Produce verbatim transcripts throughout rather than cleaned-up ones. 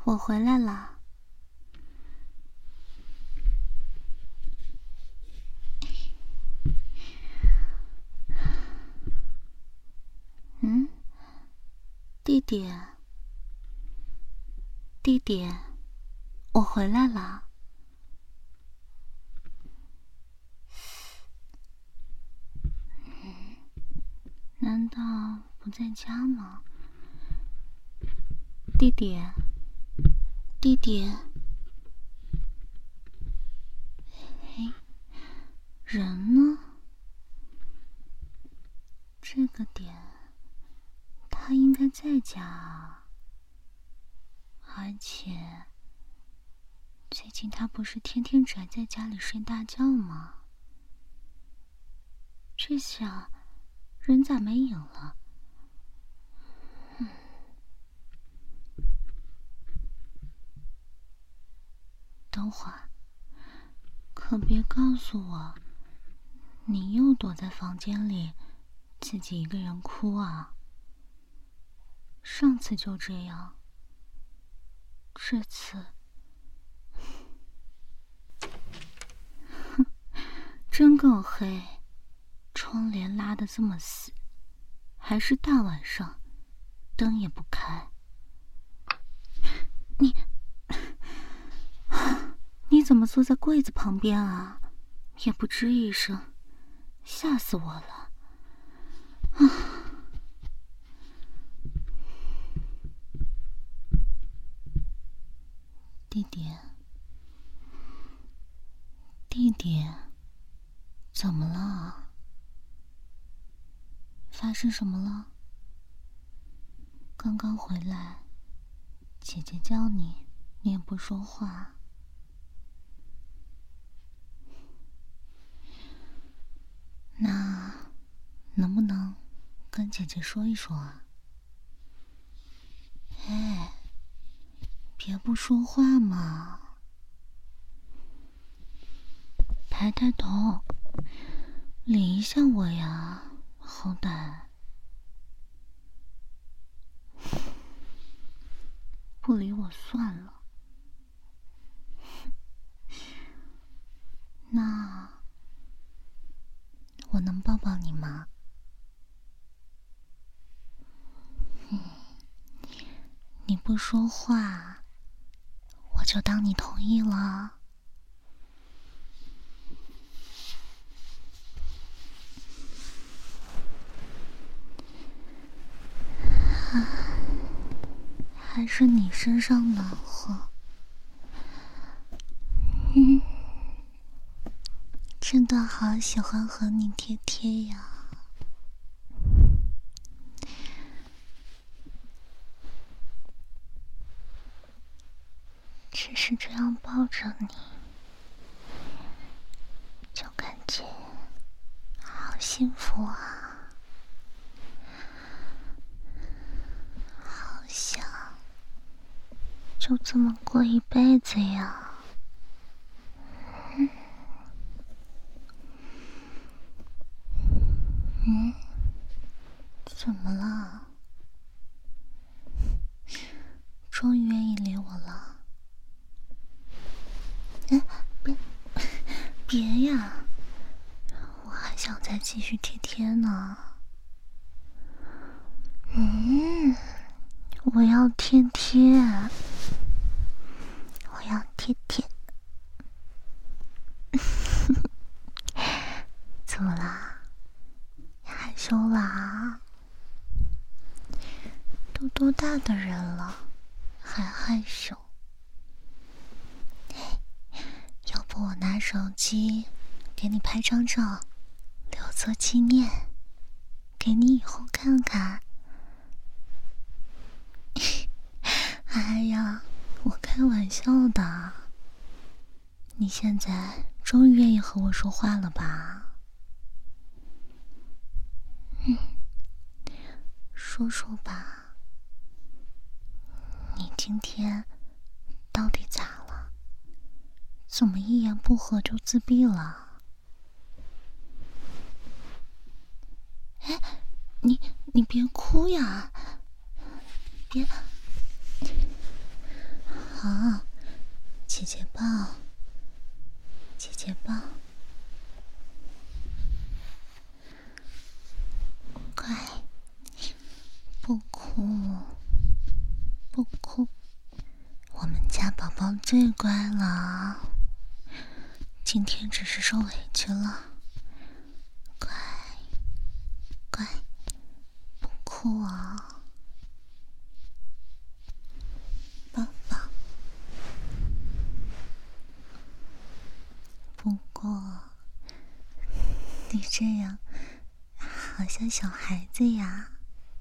我回来了。嗯，弟弟，弟弟，我回来了。嗯，难道不在家吗？弟弟，弟弟，哎，人呢？这个点，他应该在家啊。而且，最近他不是天天宅在家里睡大觉吗？这下，人咋没影了？嗯。等会儿，可别告诉我，你又躲在房间里，自己一个人哭啊？上次就这样，这次，哼，真够黑，窗帘拉得这么死，还是大晚上，灯也不开。你，你怎么坐在柜子旁边啊？也不吱一声，吓死我了！啊！弟弟，弟弟，怎么了？发生什么了？刚刚回来，姐姐叫你，你也不说话。那能不能跟姐姐说一说啊？哎，别不说话嘛！抬抬头，理一下我呀，好歹。不理我算了。那我能抱抱你吗？嗯，你不说话，我就当你同意了。还是你身上暖和。嗯，真的好喜欢和你贴贴呀。只是这样抱着你，就感觉好幸福啊，好想就这么过一辈子呀。嗯，嗯，怎么了？终于愿意理我了？哎，别别呀，我还想再继续贴贴呢。嗯，我要贴贴，我要贴贴。怎么啦？你害羞啦？都多大的人了，还害羞？要不我拿手机给你拍张照，留作纪念，给你以后看看。哎呀，我开玩笑的。你现在终于愿意和我说话了吧？嗯，说说吧，你今天到底咋了？怎么一言不合就自闭了？哎，你你别哭呀，别。 好，姐姐抱，姐姐抱，乖，不哭，不哭，我们家宝宝最乖了，今天只是受委屈了，乖，乖，不哭啊。抱抱。不过，你这样好像小孩子呀，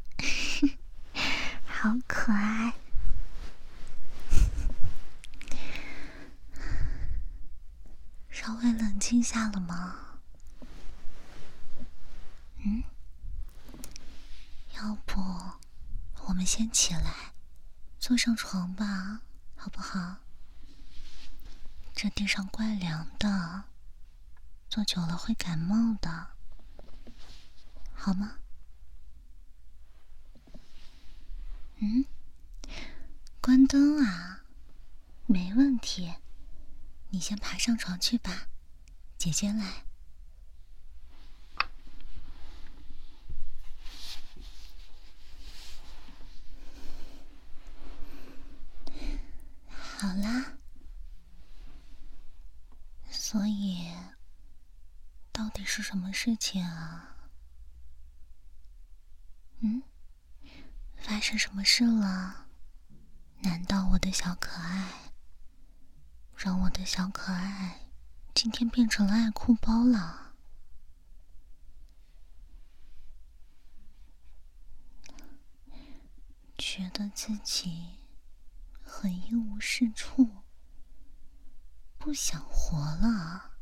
好可爱。稍微冷静下了吗？嗯？要不，我们先起来，坐上床吧，好不好？这地上怪凉的，坐久了会感冒的，好吗？嗯？关灯啊？没问题，你先爬上床去吧，姐姐来。好啦，所以到底是什么事情啊？嗯？发生什么事了？难道我的小可爱让我的小可爱今天变成了爱哭包了？觉得自己很一无是处，不想活了。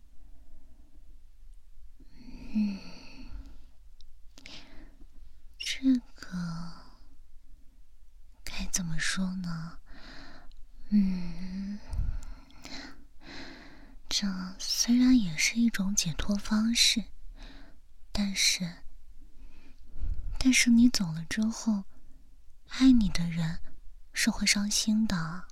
嗯，这个该怎么说呢？嗯，这虽然也是一种解脱方式，但是，但是你走了之后，爱你的人是会伤心的。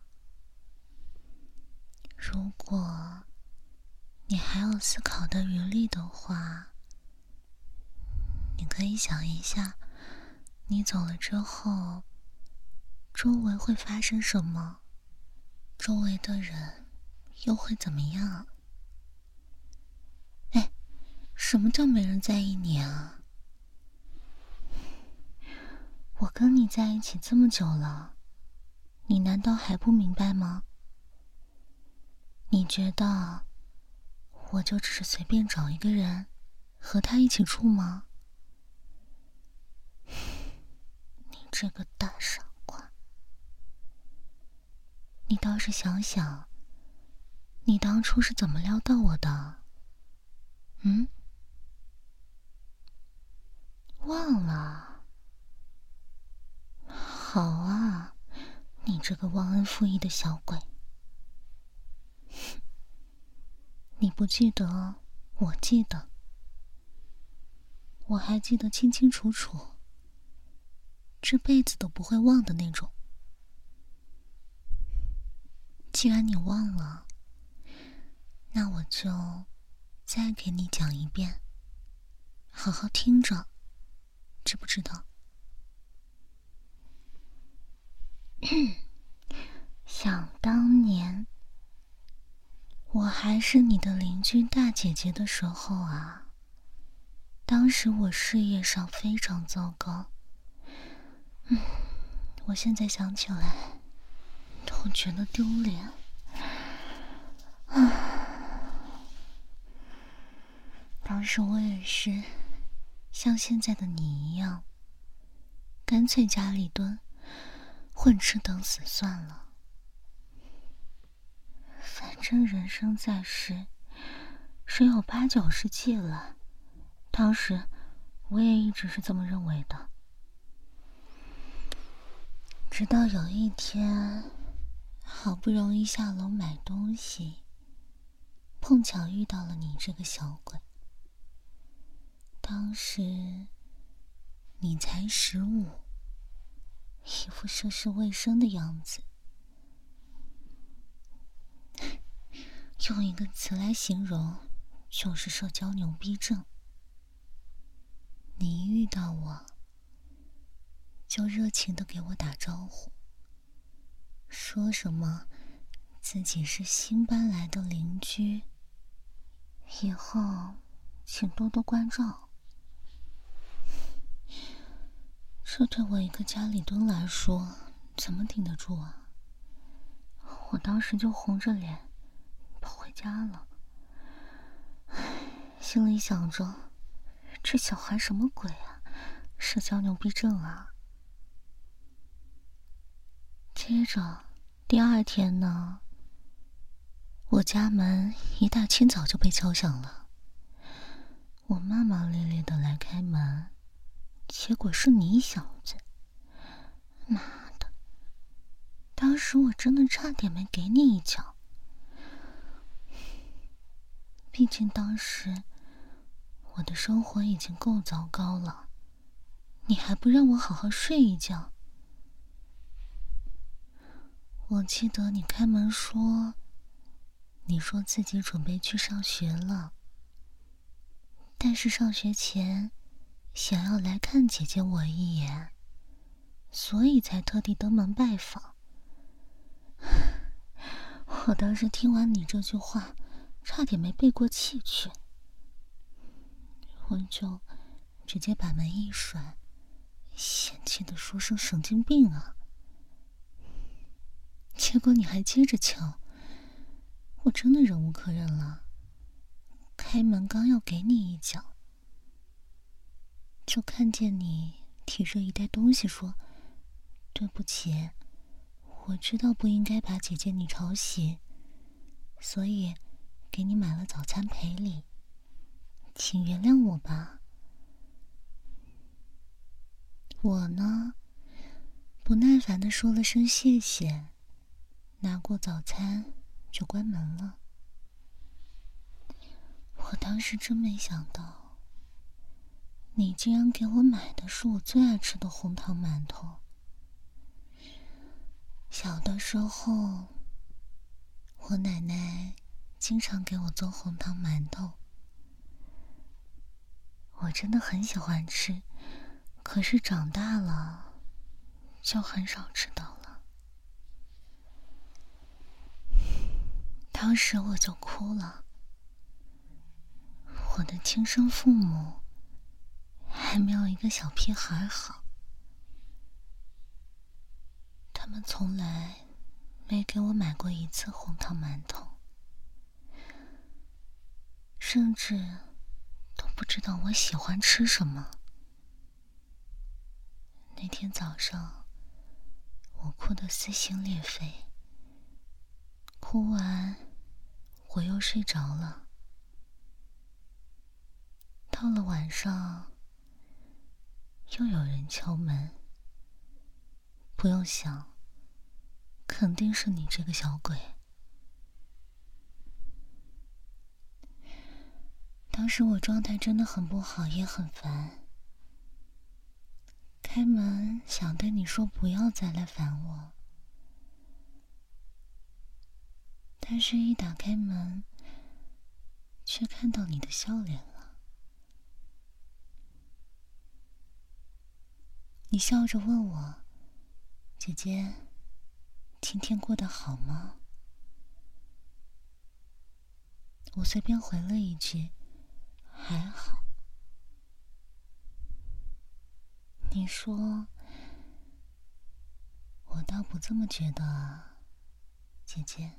如果你还有思考的余力的话，你可以想一下，你走了之后，周围会发生什么？周围的人又会怎么样？哎，什么叫没人在意你啊？我跟你在一起这么久了，你难道还不明白吗？你觉得我就只是随便找一个人和他一起住吗？你这个大傻瓜，你倒是想想，你当初是怎么撩到我的？嗯？忘了？好啊，你这个忘恩负义的小鬼。你不记得，我记得，我还记得清清楚楚，这辈子都不会忘的那种。既然你忘了，那我就再给你讲一遍，好好听着，知不知道？想当年，我还是你的邻居大姐姐的时候啊，当时我事业上非常糟糕。嗯，我现在想起来都觉得丢脸。当时我也是像现在的你一样，干脆家里蹲，混吃等死算了。反正人生在世，十有八九是气了。当时我也一直是这么认为的。直到有一天，好不容易下楼买东西，碰巧遇到了你这个小鬼。当时你才十五，一副涉世未深的样子。 用一个词来形容，就是社交牛逼症。你一遇到我，就热情地给我打招呼，说什么自己是新搬来的邻居，以后请多多关照。这对我一个家里蹲来说，怎么顶得住啊？我当时就红着脸跑回家了，心里想着，这小孩什么鬼啊，社交牛逼症啊。接着第二天呢，我家门一大清早就被敲响了，我骂骂咧咧的来开门，结果是你小子。妈的，当时我真的差点没给你一脚。毕竟当时我的生活已经够糟糕了，你还不让我好好睡一觉。我记得你开门说，你说自己准备去上学了，但是上学前想要来看姐姐我一眼，所以才特地登门拜访。我当时听完你这句话，差点没背过气去，我就直接把门一甩，嫌弃的说声神经病啊。结果你还接着敲，我真的忍无可忍了，开门刚要给你一脚，就看见你提着一袋东西说，对不起，我知道不应该把姐姐你吵醒，所以给你买了早餐赔礼，请原谅我吧。我呢，不耐烦地说了声谢谢，拿过早餐就关门了。我当时真没想到，你竟然给我买的是我最爱吃的红糖馒头。小的时候，我奶奶经常给我做红糖馒头，我真的很喜欢吃，可是长大了就很少吃到了。当时我就哭了，我的亲生父母还没有一个小屁孩好，他们从来没给我买过一次红糖馒头，甚至都不知道我喜欢吃什么。那天早上，我哭得撕心裂肺，哭完我又睡着了。到了晚上，又有人敲门，不用想，肯定是你这个小鬼。当时我状态真的很不好，也很烦。开门想对你说不要再来烦我，但是一打开门，却看到你的笑脸了。你笑着问我，姐姐，今天过得好吗？我随便回了一句，还好。你说，我倒不这么觉得啊，姐姐。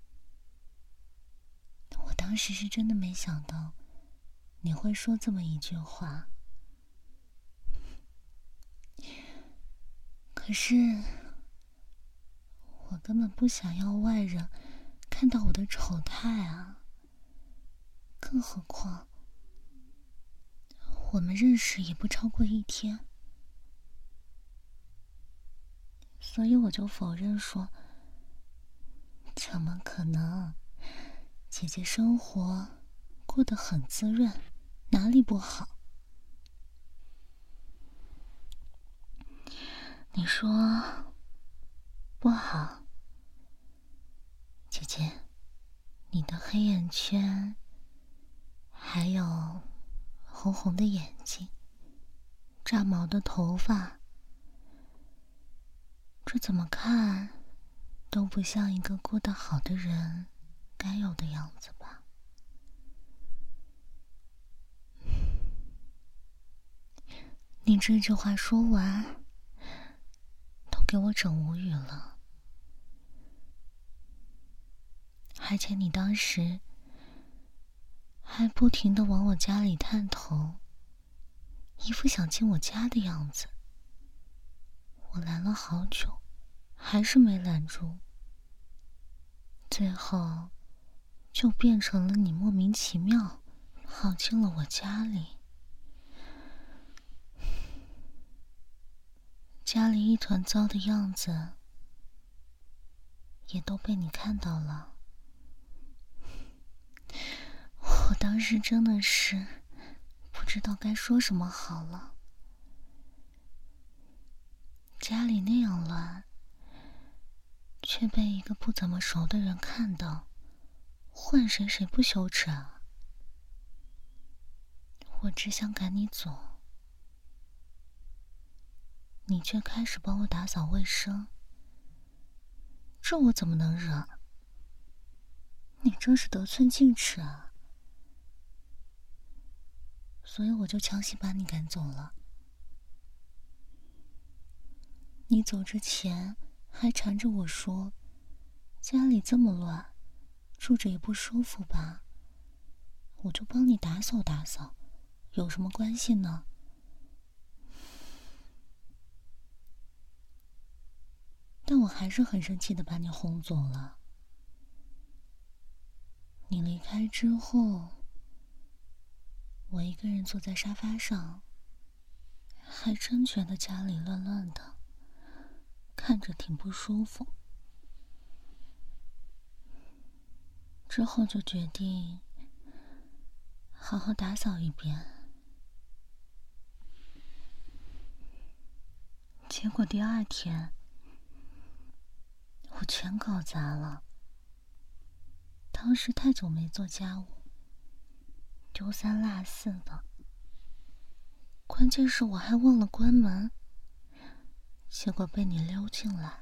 我当时是真的没想到你会说这么一句话，可是我根本不想要外人看到我的丑态啊，更何况我们认识也不超过一天，所以我就否认说，怎么可能？姐姐生活过得很滋润，哪里不好？你说不好，姐姐，你的黑眼圈，还有红红的眼睛，炸毛的头发，这怎么看都不像一个过得好的人该有的样子吧。你这句话说完，都给我整无语了。而且你当时还不停地往我家里探头，一副想进我家的样子。我拦了好久，还是没拦住。最后，就变成了你莫名其妙跑进了我家里。家里一团糟的样子，也都被你看到了。我当时真的是不知道该说什么好了。家里那样乱，却被一个不怎么熟的人看到，换谁谁不羞耻啊？我只想赶你走，你却开始帮我打扫卫生，这我怎么能忍？你真是得寸进尺啊！所以我就强行把你赶走了。你走之前还缠着我说，家里这么乱，住着也不舒服吧？我就帮你打扫打扫，有什么关系呢？但我还是很生气的把你轰走了。你离开之后，我一个人坐在沙发上，还真觉得家里乱乱的，看着挺不舒服。之后就决定好好打扫一遍。结果第二天，我全搞砸了。当时太久没做家务，丢三落四的，关键是我还忘了关门，结果被你溜进来，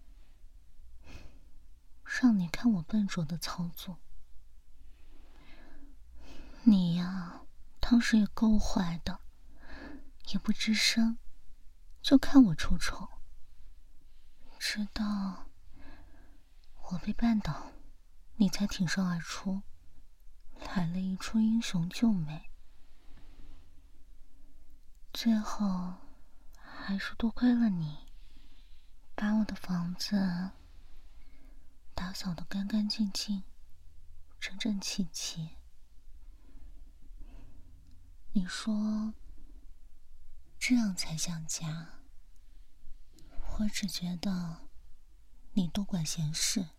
让你看我笨拙的操作。你呀，当时也够坏的，也不吱声，就看我出丑。直到我被绊倒，你才挺身而出，来了一出英雄救美。最后还是多亏了你，把我的房子打扫得干干净净，整整齐齐。你说这样才像家，我只觉得你多管闲事。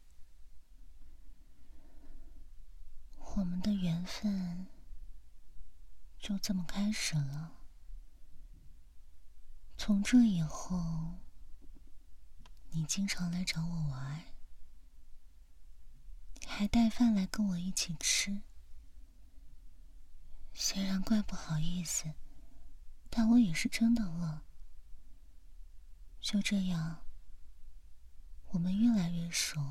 我们的缘分就这么开始了。从这以后，你经常来找我玩，还带饭来跟我一起吃。虽然怪不好意思，但我也是真的饿。就这样，我们越来越熟。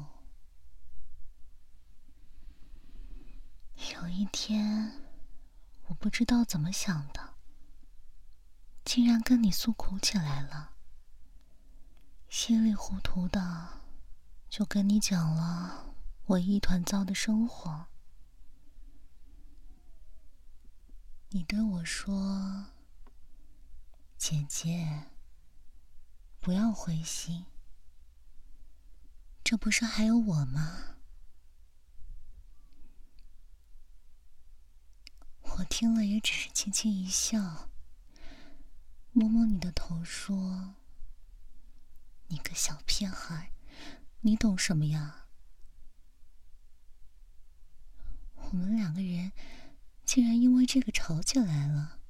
有一天，我不知道怎么想的，竟然跟你诉苦起来了。稀里糊涂的就跟你讲了我一团糟的生活。你对我说，姐姐，不要灰心，这不是还有我吗？我听了也只是轻轻一笑，摸摸你的头说，你个小屁孩，你懂什么呀？我们两个人竟然因为这个吵起来了。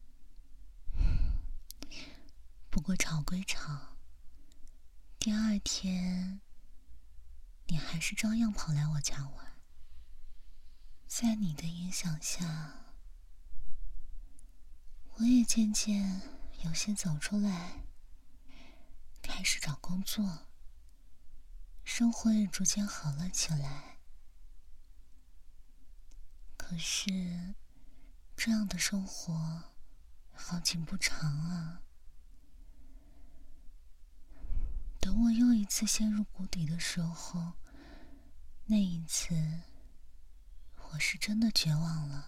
不过吵归吵，第二天你还是照样跑来我家玩。 在你的影响下，我也渐渐有些走出来，开始找工作，生活也逐渐好了起来。可是，这样的生活好景不长啊。等我又一次陷入谷底的时候，那一次，我是真的绝望了，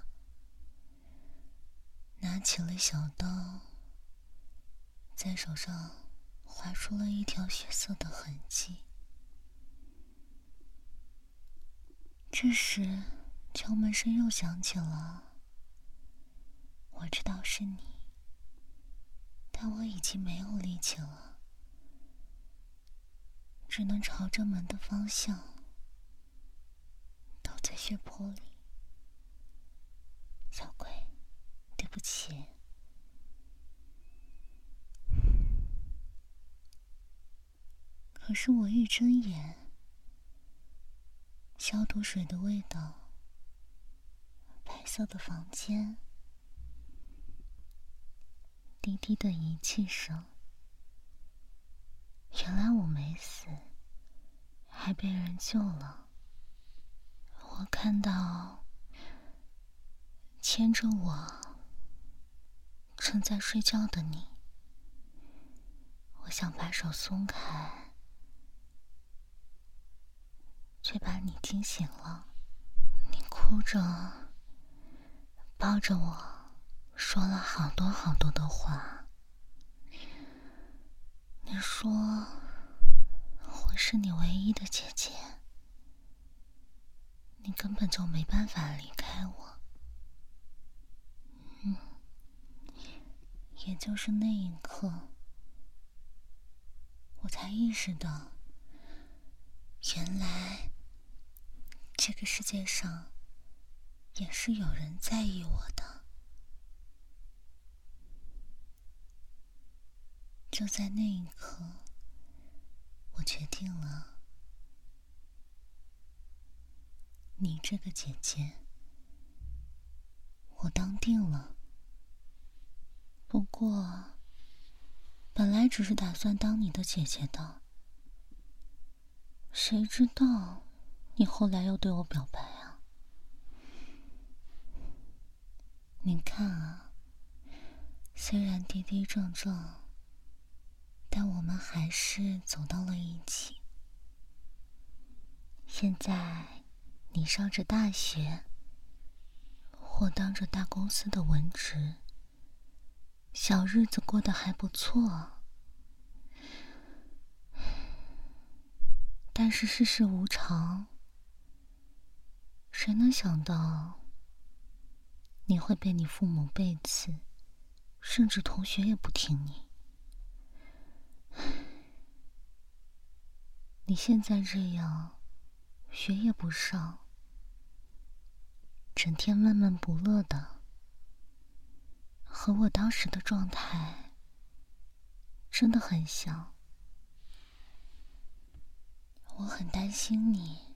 拿起了小刀，在手上划出了一条血色的痕迹。这时，敲门声又响起了。我知道是你，但我已经没有力气了，只能朝着门的方向倒在血泊里。小鬼，对不起。可是我一睁眼，消毒水的味道，白色的房间，滴滴的仪器声，原来我没死，还被人救了。我看到牵着我正在睡觉的你，我想把手松开，却把你惊醒了。你哭着抱着我说了好多好多的话。你说我是你唯一的姐姐，你根本就没办法离开我。嗯，也就是那一刻，我才意识到，原来这个世界上也是有人在意我的。就在那一刻，我决定了，你这个姐姐，我当定了。不过，本来只是打算当你的姐姐的，谁知道你后来又对我表白啊？你看啊，虽然跌跌撞撞，但我们还是走到了一起。现在你上着大学，我当着大公司的文职，小日子过得还不错。但是世事无常，谁能想到你会被你父母背刺，甚至同学也不听你。你现在这样，学也不上，整天闷闷不乐的，和我当时的状态真的很像。我很担心你，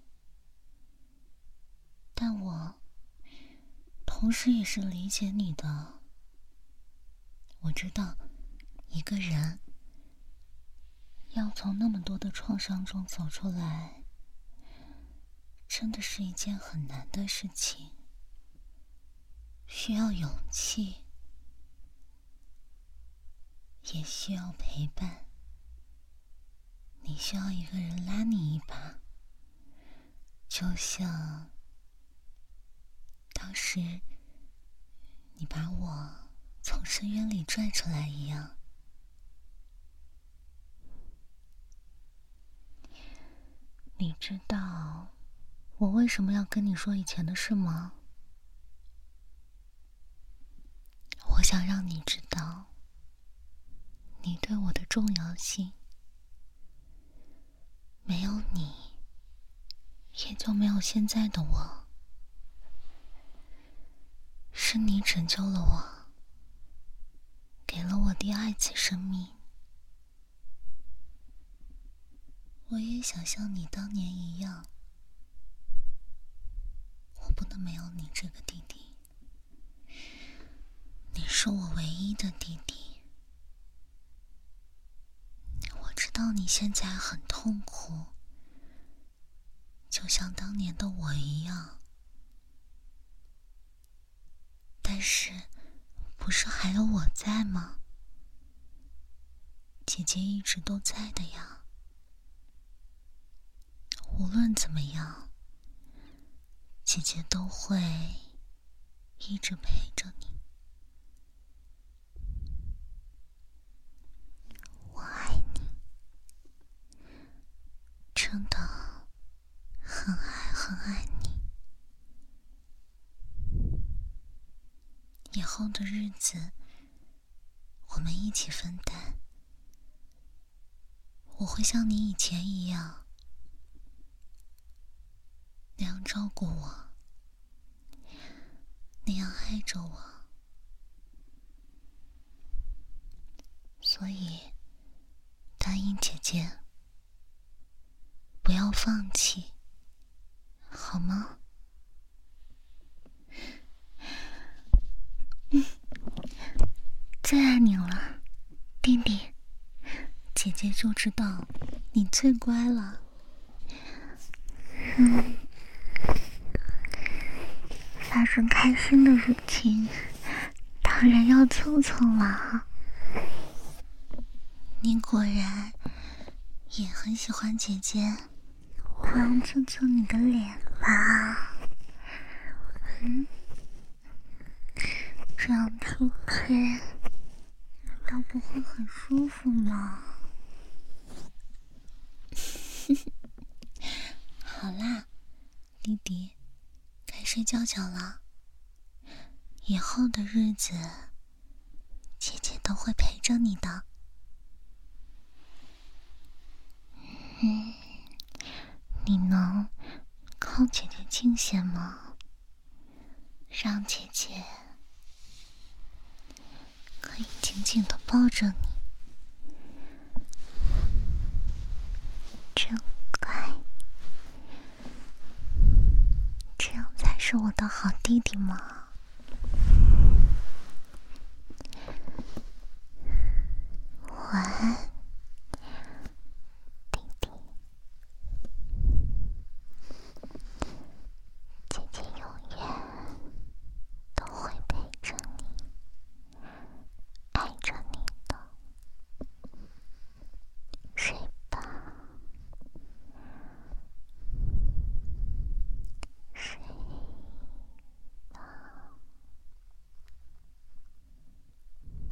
但我同时也是理解你的。我知道一个人要从那么多的创伤中走出来，真的是一件很难的事情，需要勇气，也需要陪伴。你需要一个人拉你一把，就像当时你把我从深渊里拽出来一样。你知道我为什么要跟你说以前的事吗？我想让你知道你对我的重要性。没有你，也就没有现在的我。是你拯救了我，给了我第二次生命。我也想像你当年一样，我不能没有你这个弟弟。你是我唯一的弟弟。我知道你现在很痛苦，就像当年的我一样。但是，不是还有我在吗？姐姐一直都在的呀。无论怎么样，姐姐都会一直陪着你。我爱你，真的很爱很爱你。以后的日子，我们一起分担。我会像你以前一样，那样照顾我，那样爱着我。所以，答应姐姐，不要放弃，好吗？嗯，最爱你了，弟弟。姐姐就知道你最乖了。嗯，发生开心的事情，当然要凑凑了。你果然也很喜欢姐姐，我要亲亲你的脸吧。嗯，这样贴贴，难道不会很舒服吗？好啦，弟弟，该睡觉觉了。以后的日子，姐姐都会陪着你的。嗯，你能靠姐姐近些吗？让姐姐可以紧紧地抱着你，真乖，这样才是我的好弟弟吗？